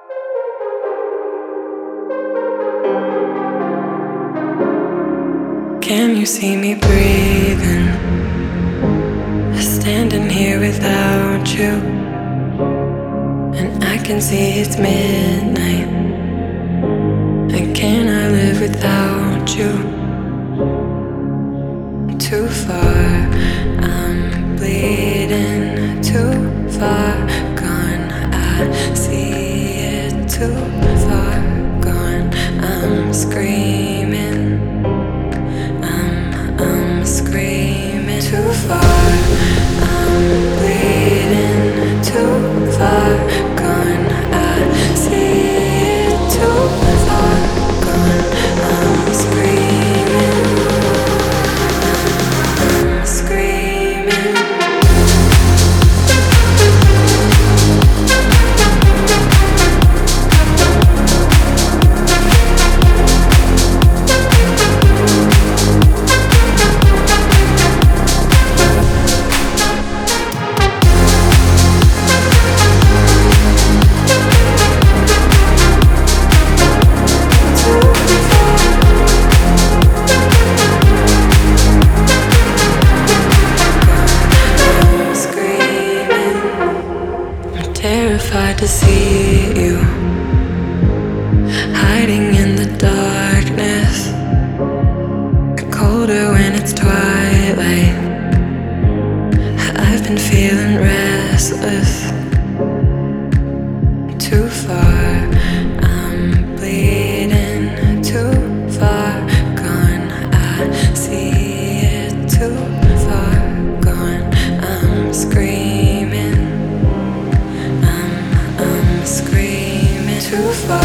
Can you see me breathing? Standing here without you, and I can see it's midnight. And can I live without you? Too far, I'm bleeding. Too far gone, I see it. Too far gone, I'm screaming. I'm screaming. Too far, I'm bleeding. Too far gone, I see it. Too far gone, I'm screaming. I'm screaming. Terrified to see you hiding in the darkness, colder when it's twilight. I've been feeling restless. Too far, I'm bleeding. Too far gone, I see it. Too far gone, I'm screaming. I'm screaming. Too far.